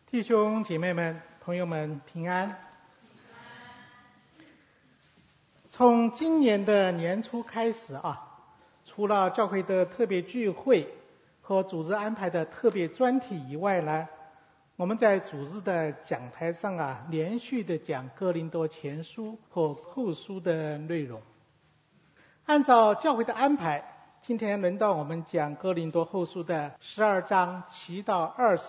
弟兄姐妹们、朋友们平安。从今年的年初开始除了教会的特别聚会和主日安排的特别专题以外呢，我们在主日的讲台上连续的讲哥林多前书和后书的内容。按照教会的安排，今天轮到我们讲哥林多后书的12章7到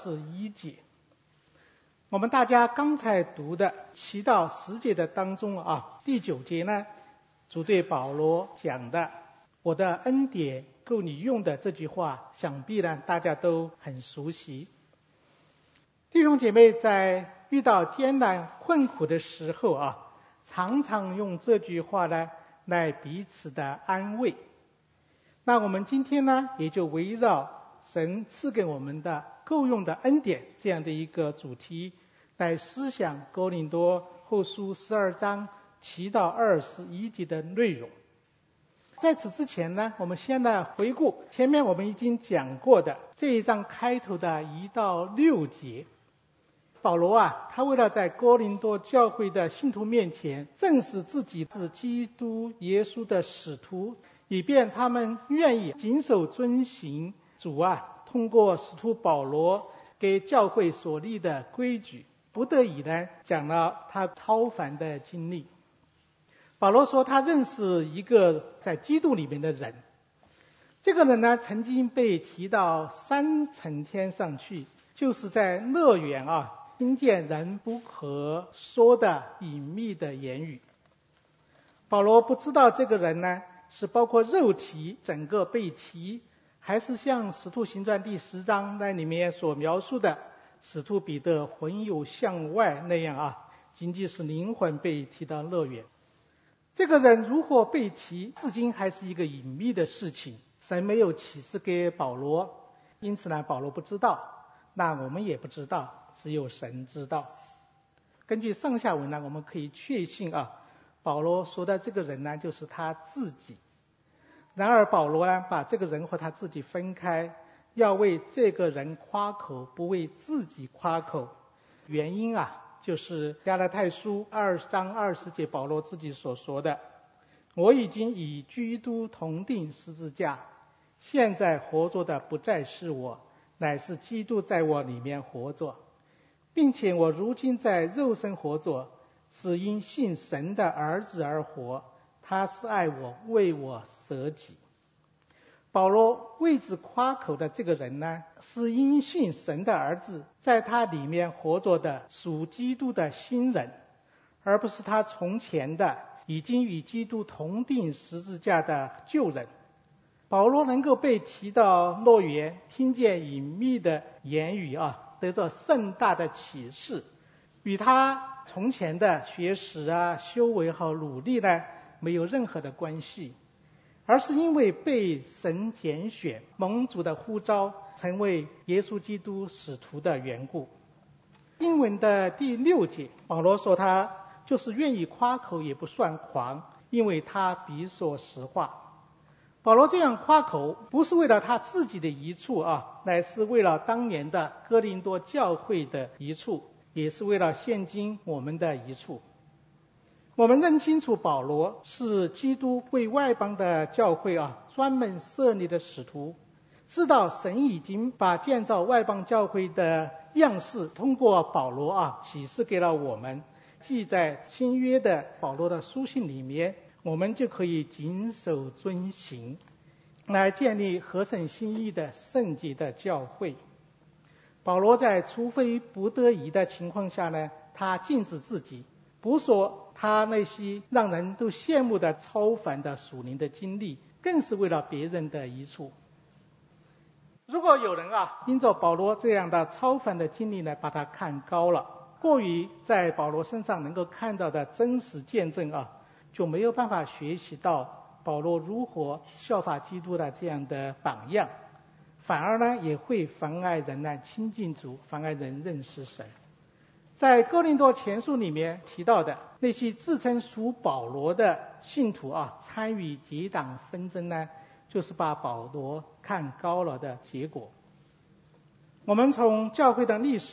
21节。我们大家刚才读的7到10节的当中第9节呢，主对保罗讲的我的恩典够你用的这句话，想必呢大家都很熟悉。弟兄姐妹在遇到艰难困苦的时候常常用这句话呢来彼此的安慰。那我们今天呢也就围绕神赐给我们的够用的恩典这样的一个主题来思想哥林多后书12章7到21节的内容。在此之前呢，我们先来回顾前面我们已经讲过的这一章开头的1到6节。保罗他为了在哥林多教会的信徒面前证实自己是基督耶稣的使徒，以便他们愿意谨守遵行主通过使徒保罗给教会所立的规矩，不得已呢讲了他超凡的经历。保罗说他认识一个在基督里面的人，这个人呢曾经被提到3层天上去，就是在乐园听见人不可说的隐秘的言语。保罗不知道这个人呢是包括肉体整个被提，还是像使徒行传第10章那里面所描述的使徒彼得魂游向外那样仅仅是灵魂被提到乐园。这个人如何被提，至今还是一个隐秘的事情，神没有启示给保罗，因此呢保罗不知道，那我们也不知道，只有神知道。根据上下文呢，我们可以确信保罗说的这个人呢就是他自己。然而保罗呢把这个人和他自己分开，要为这个人夸口，不为自己夸口。原因就是加拉太书2章20节保罗自己所说的，我已经与基督同定十字架，现在活着的不再是我，乃是基督在我里面活着，并且我如今在肉身活着，是因信神的儿子而活，他是爱我，为我舍己。保罗为之夸口的这个人呢，是因信神的儿子在他里面活着的属基督的新人，而不是他从前的已经与基督同定十字架的旧人。保罗能够被提到乐园，听见隐秘的言语得到盛大的启示，与他从前的学识修为和努力呢没有任何的关系，而是因为被神拣选，蒙主的呼召，成为耶稣基督使徒的缘故。经文的第6节，保罗说他就是愿意夸口也不算狂，因为他必说实话。保罗这样夸口不是为了他自己的益处乃是为了当年的哥林多教会的益处，也是为了现今我们的益处。我们认清楚保罗是基督为外邦的教会专门设立的使徒，知道神已经把建造外邦教会的样式通过保罗启示给了我们，记在新约的保罗的书信里面，我们就可以谨守遵行，来建立合神心意的圣洁的教会。保罗在除非不得已的情况下呢，他禁止自己，不说他那些让人都羡慕的超凡的属灵的经历，更是为了别人的益处。如果有人因着保罗这样的超凡的经历呢，把他看高了，过于在保罗身上能够看到的真实见证就没有办法学习到保罗如何效法基督的这样的榜样，反而呢也会妨碍人呢亲近主，妨碍人认识神。在哥林多前书里面提到的那些自称属保罗的信徒参与结党纷争呢，就是把保罗看高了的结果。我们从教会的历史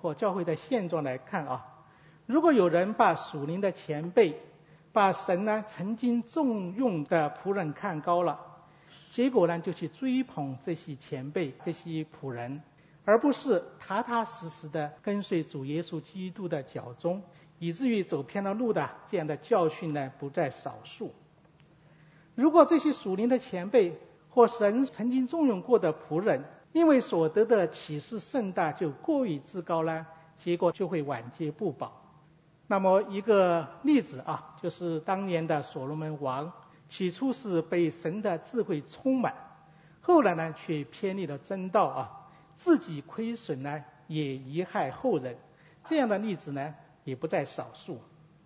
或教会的现状来看啊，如果有人把属灵的前辈，把神呢曾经重用的仆人看高了，结果呢就去追捧这些前辈、这些仆人，而不是踏踏实实的跟随主耶稣基督的脚踪，以至于走偏了路的这样的教训呢不在少数。如果这些属灵的前辈或神曾经重用过的仆人，因为所得的启示甚大就过于自高呢，结果就会晚节不保。那么一个例子啊，就是当年的所罗门王，起初是被神的智慧充满，后来呢却偏离了真道啊，自己亏损呢也贻害后人，这样的例子呢也不在少数。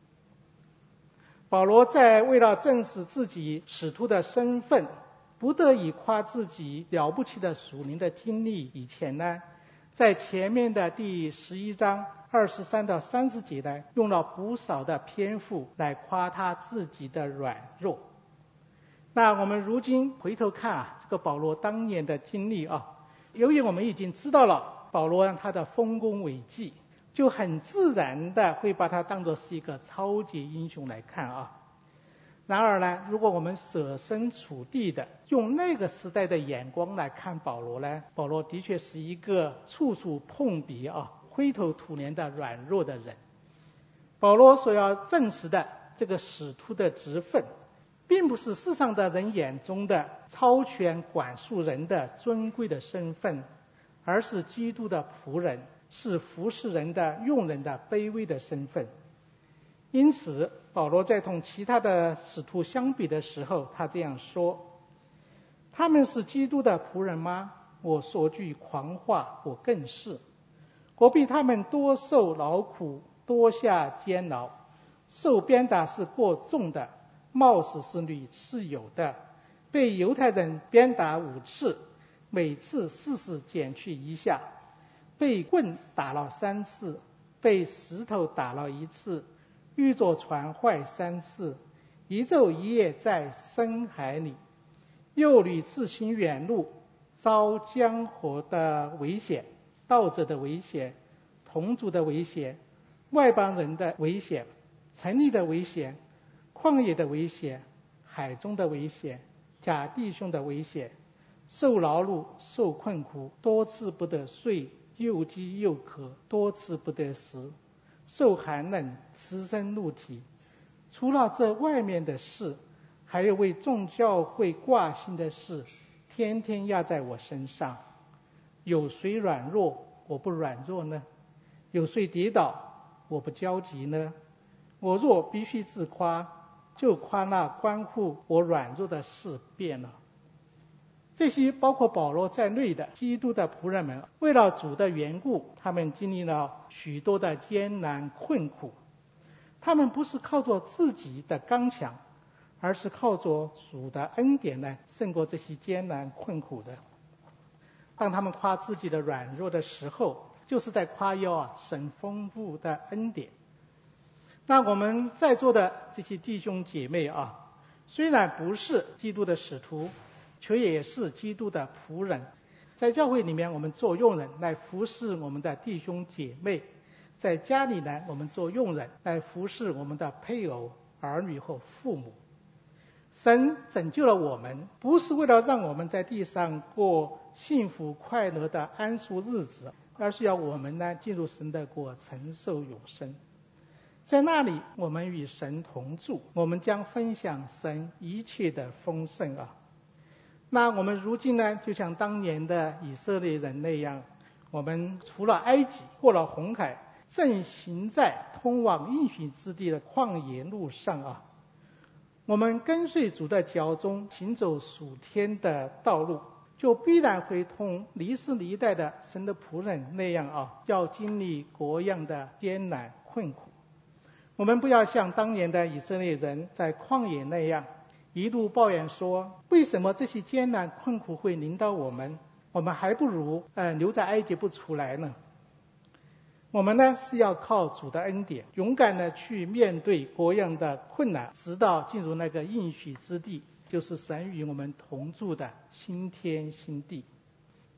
保罗在为了证实自己使徒的身份，不得已夸自己了不起的属灵的经历以前呢，在前面的第11章23到30节呢，用了不少的篇幅来夸他自己的软弱。那我们如今回头看啊，这个保罗当年的经历啊，由于我们已经知道了保罗他的丰功伟绩，就很自然的会把他当作是一个超级英雄来看啊。然而呢，如果我们设身处地的用那个时代的眼光来看保罗呢，保罗的确是一个处处碰壁啊、灰头土脸的软弱的人。保罗所要证实的这个使徒的职分，并不是世上的人眼中的超权管束人的尊贵的身份，而是基督的仆人，是服侍人的用人的卑微的身份。因此保罗在同其他的使徒相比的时候，他这样说：他们是基督的仆人吗？我说句狂话，我更是。我比他们多受劳苦，多下监牢，受鞭打是过重的，冒死是屡次有的，被犹太人鞭打5次，每次4次减去1下，被棍打了3次，被石头打了1次，遇着船坏3次，一昼一夜在深海里，又屡次行远路，遭江河的危险，盗贼的危险，同族的危险，外邦人的危险，城里的危险，旷野的危险，海中的危险，假弟兄的危险，受劳碌，受困苦，多次不得睡，又饥又渴，多次不得食，受寒冷，赤身露体。除了这外面的事，还有为众教会挂心的事，天天压在我身上。有谁软弱，我不软弱呢？有谁跌倒，我不焦急呢？我若必须自夸，就夸那关乎我软弱的事变了。这些包括保罗在内的基督的仆人们，为了主的缘故，他们经历了许多的艰难困苦。他们不是靠着自己的刚强，而是靠着主的恩典呢，胜过这些艰难困苦的。当他们夸自己的软弱的时候，就是在夸耀神丰富的恩典。那我们在座的这些弟兄姐妹啊，虽然不是基督的使徒，却也是基督的仆人。在教会里面，我们做用人来服侍我们的弟兄姐妹；在家里呢，我们做用人来服侍我们的配偶、儿女和父母。神拯救了我们，不是为了让我们在地上过幸福快乐的安舒日子，而是要我们呢进入神的国，承受永生。在那里，我们与神同住，我们将分享神一切的丰盛啊。那我们如今呢，就像当年的以色列人那样，我们除了埃及，过了红海，正行在通往应许之地的旷野路上啊。我们跟随主的脚中行走属天的道路，就必然会同历世历代的神的仆人那样啊，要经历各样的艰难困苦。我们不要像当年的以色列人在旷野那样，一路抱怨说，为什么这些艰难困苦会临到我们？我们还不如留在埃及不出来呢。我们呢是要靠主的恩典，勇敢的去面对各样的困难，直到进入那个应许之地，就是神与我们同住的新天新地。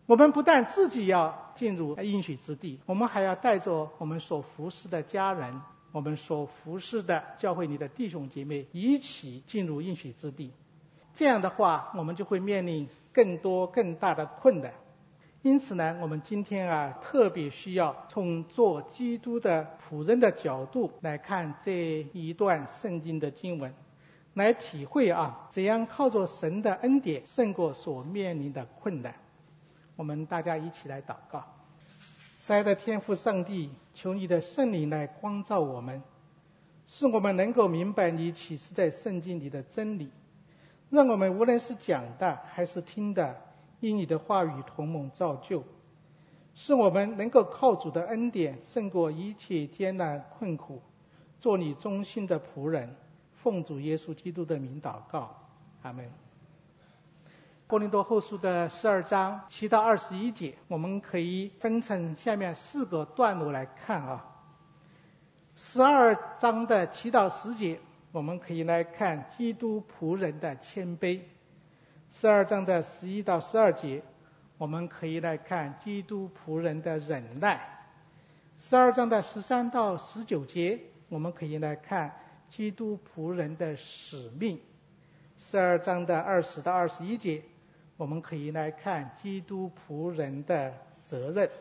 我们不但自己要进入应许之地，我们还要带着我们所服侍的家人，我们所服侍的教会里的弟兄姐妹一起进入应许之地。这样的话，我们就会面临更多更大的困难。因此呢，我们今天特别需要从做基督的仆人的角度来看这一段圣经的经文，来体会怎样靠着神的恩典胜过所面临的困难。我们大家一起来祷告。慈爱的天父上帝，求你的圣灵来光照我们，使我们能够明白你启示在圣经里的真理，让我们无论是讲的还是听的，因你的话语同蒙造就，使我们能够靠主的恩典胜过一切艰难困苦，做你忠心的仆人。奉主耶稣基督的名祷告，阿们。哥林多后书的12章7到21节，我们可以分成下面4个段落来看12章的7到10节，我们可以来看基督仆人的谦卑。12章的11到12节，我们可以来看基督仆人的忍耐。12章的13到19节，我们可以来看基督仆人的使命。12章的20到21节，我们可以来看基督仆人的责任。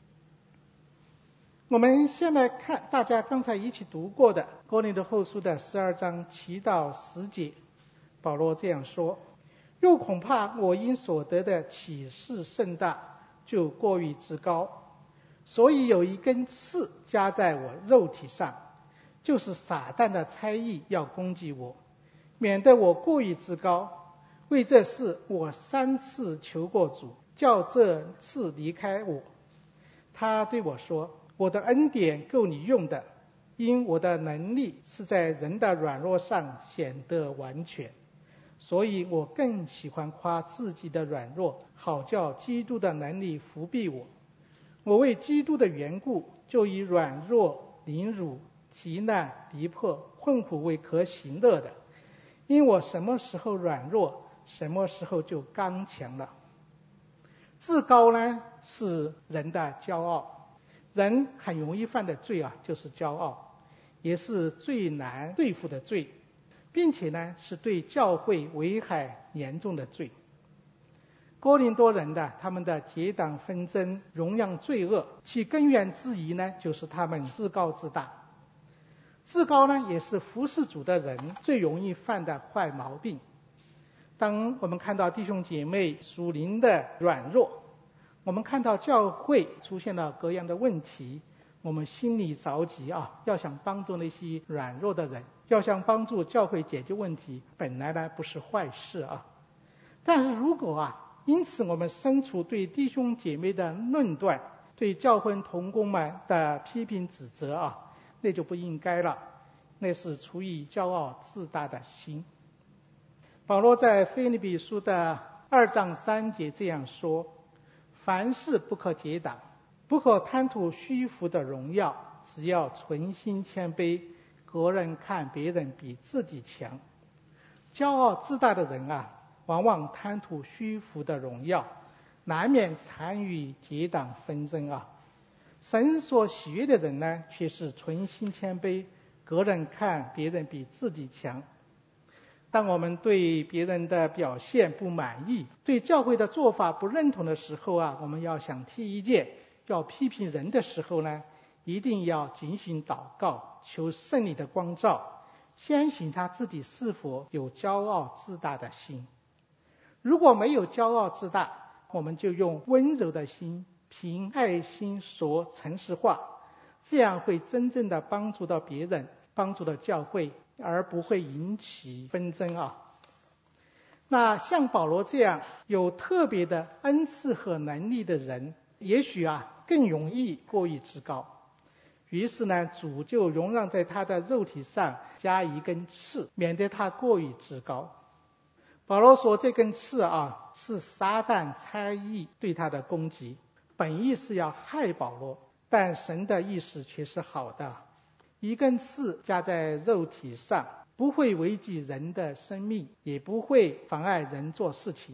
我们先来看大家刚才一起读过的哥林多后书的12章7到10节，保罗这样说：又恐怕我因所得的启示甚大，就过于自高，所以有一根刺加在我肉体上，就是撒旦的猜疑要攻击我，免得我过于自高。为这事我3次求过主，叫这刺离开我。他对我说：我的恩典够你用的，因我的能力是在人的软弱上显得完全。所以我更喜欢夸自己的软弱，好叫基督的能力扶庇我。我为基督的缘故，就以软弱、凌辱、急难、逼迫、困苦为可喜乐的，因我什么时候软弱，什么时候就刚强了。自高呢，是人的骄傲，人很容易犯的罪就是骄傲，也是最难对付的罪，并且呢，是对教会危害严重的罪。哥林多人他们的结党纷争、容让罪恶，其根源之一呢，就是他们自高自大。自高呢，也是服侍主的人最容易犯的坏毛病。当我们看到弟兄姐妹属灵的软弱，我们看到教会出现了各样的问题，我们心里着急要想帮助那些软弱的人，要想帮助教会解决问题，本来呢不是坏事但是如果因此我们生出对弟兄姐妹的论断，对教会同工们的批评指责那就不应该了，那是出于骄傲自大的心。保罗在腓立比书的2章3节这样说：凡事不可结党，不可贪图虚浮的荣耀，只要存心谦卑，个人看别人比自己强。骄傲自大的人往往贪图虚浮的荣耀，难免参与结党纷争神所喜悦的人呢，却是存心谦卑，个人看别人比自己强。当我们对别人的表现不满意，对教会的做法不认同的时候我们要想提意见，要批评人的时候呢，一定要警醒祷告，求圣灵的光照，先省察自己是否有骄傲自大的心。如果没有骄傲自大，我们就用温柔的心，凭爱心说诚实话，这样会真正的帮助到别人，帮助到教会，而不会引起纷争那像保罗这样有特别的恩赐和能力的人，也许更容易过于自高。于是呢，主就容让在他的肉体上加一根刺，免得他过于自高。保罗说这根刺是撒旦猜疑对他的攻击，本意是要害保罗，但神的意思却是好的。一根刺加在肉体上，不会危及人的生命，也不会妨碍人做事情，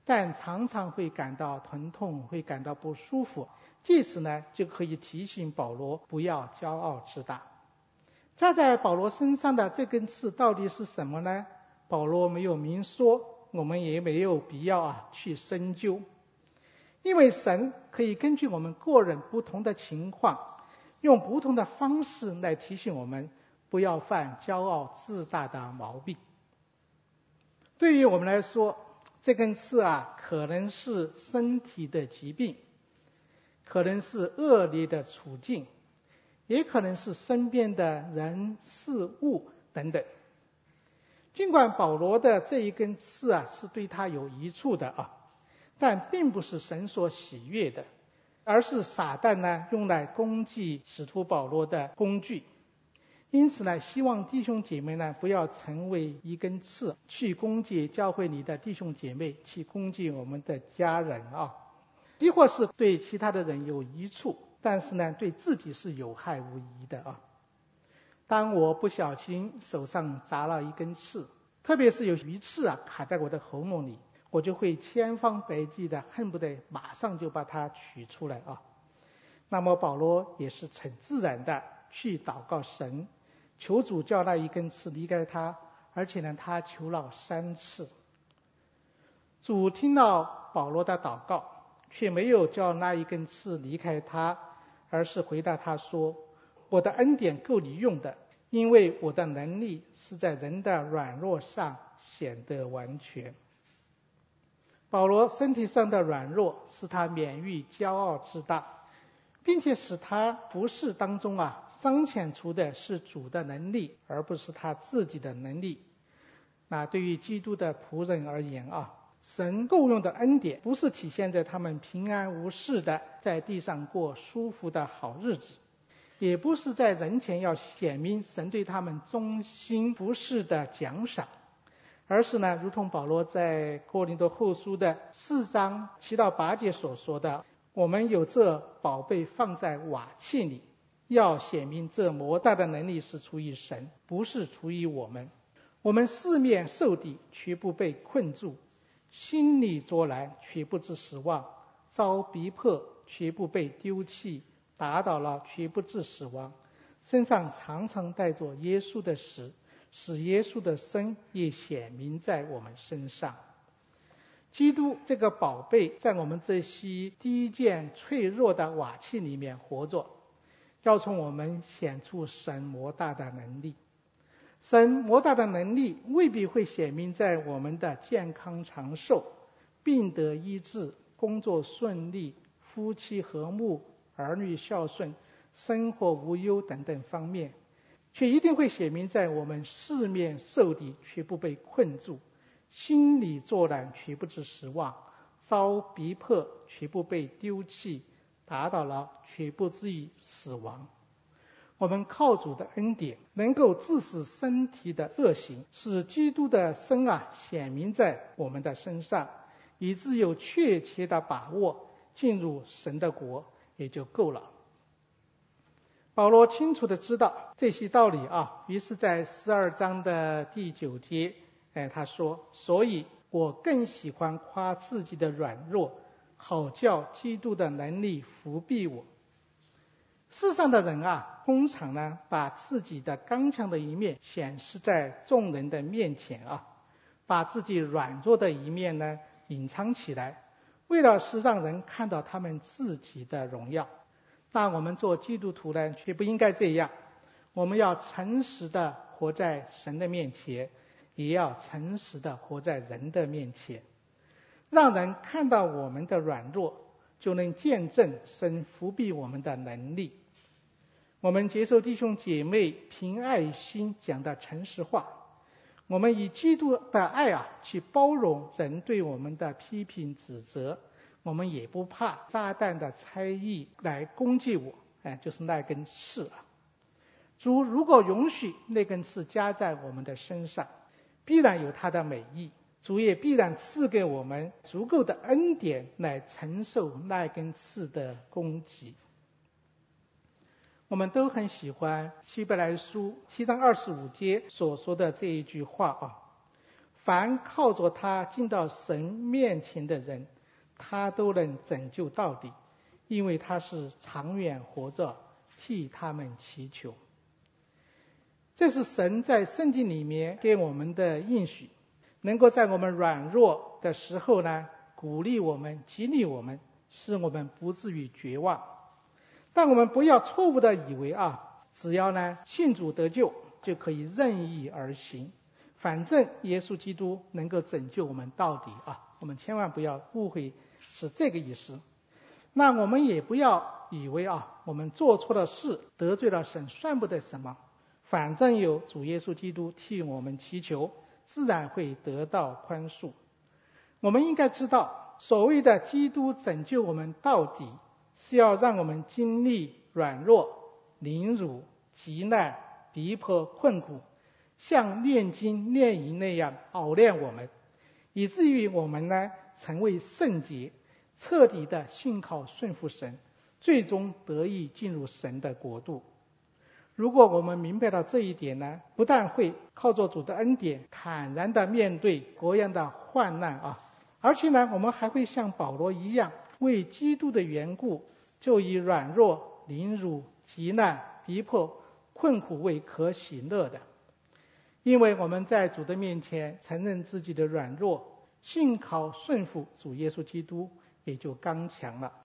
但常常会感到疼痛，会感到不舒服。借此呢，就可以提醒保罗不要骄傲自大。扎在保罗身上的这根刺到底是什么呢？保罗没有明说，我们也没有必要去深究。因为神可以根据我们个人不同的情况，用不同的方式来提醒我们不要犯骄傲自大的毛病。对于我们来说，这根刺可能是身体的疾病，可能是恶劣的处境，也可能是身边的人事物等等。尽管保罗的这一根刺是对他有益处的但并不是神所喜悦的，而是撒旦呢用来攻击使徒保罗的工具。因此呢，希望弟兄姐妹呢不要成为一根刺，去攻击教会里的弟兄姐妹，去攻击我们的家人亦或是对其他的人有益处，但是呢对自己是有害无益的当我不小心手上扎了一根刺，特别是有鱼刺卡在我的喉咙里，我就会千方百计的恨不得马上就把它取出来那么保罗也是很自然的去祷告神，求主叫那一根刺离开他，而且呢他求了3次。主听到保罗的祷告，却没有叫那一根刺离开他，而是回答他说，我的恩典够你用的，因为我的能力是在人的软弱上显得完全。保罗身体上的软弱使他免于骄傲自大，并且使他服事当中彰显出的是主的能力，而不是他自己的能力。那对于基督的仆人而言神够用的恩典不是体现在他们平安无事的在地上过舒服的好日子，也不是在人前要显明神对他们忠心服事的奖赏，而是呢，如同保罗在哥林多后书的4章7到8节所说的，我们有这宝贝放在瓦器里，要显明这莫大的能力是出于神，不是出于我们。我们四面受敌，却不被困住；心里作难，却不致失望；遭逼迫，却不被丢弃；打倒了，却不致死亡。身上常常带着耶稣的死，使耶稣的生也显明在我们身上。基督这个宝贝在我们这些低贱脆弱的瓦器里面活着，要从我们显出神莫大的能力。神莫大的能力未必会显明在我们的健康长寿、病得医治、工作顺利、夫妻和睦、儿女孝顺、生活无忧等等方面，却一定会显明在我们四面受敌却不被困住，心里作难却不致失望，遭逼迫却不被丢弃，打倒了却不至于死亡。我们靠主的恩典能够致使身体的恶行，使基督的生显明在我们的身上，以致有确切的把握进入神的国也就够了。保罗清楚地知道这些道理于是在12章的第9节他说，所以我更喜欢夸自己的软弱，好叫基督的能力扶庇我。世上的人通常呢把自己的刚强的一面显示在众人的面前把自己软弱的一面呢隐藏起来，为了是让人看到他们自己的荣耀。但我们做基督徒呢却不应该这样，我们要诚实的活在神的面前，也要诚实的活在人的面前，让人看到我们的软弱，就能见证神扶庇我们的能力。我们接受弟兄姐妹凭爱心讲的诚实话，我们以基督的爱去包容人对我们的批评指责，我们也不怕撒旦的猜疑来攻击我，就是那根刺主如果允许那根刺加在我们的身上，必然有它的美意，主也必然赐给我们足够的恩典来承受那根刺的攻击。我们都很喜欢希伯来书7章25节所说的这一句话凡靠着他进到神面前的人，他都能拯救到底，因为他是长远活着，替他们祈求。这是神在圣经里面给我们的应许，能够在我们软弱的时候呢，鼓励我们，激励我们，使我们不至于绝望。但我们不要错误的以为只要呢信主得救，就可以任意而行，反正耶稣基督能够拯救我们到底我们千万不要误会是这个意思。那我们也不要以为我们做错了事，得罪了神，算不得什么，反正有主耶稣基督替我们祈求，自然会得到宽恕。我们应该知道，所谓的基督拯救我们到底，是要让我们经历软弱、凌辱、急难、逼迫、困苦，像炼金炼银那样熬炼我们，以至于我们呢成为圣洁，彻底的信靠顺服神，最终得以进入神的国度。如果我们明白了这一点呢，不但会靠着主的恩典坦然的面对各样的患难而且呢，我们还会像保罗一样，为基督的缘故，就以软弱、凌辱、急难、逼迫、困苦为可喜乐的。因为我们在主的面前承认自己的软弱，信靠顺服主耶稣基督，也就刚强了。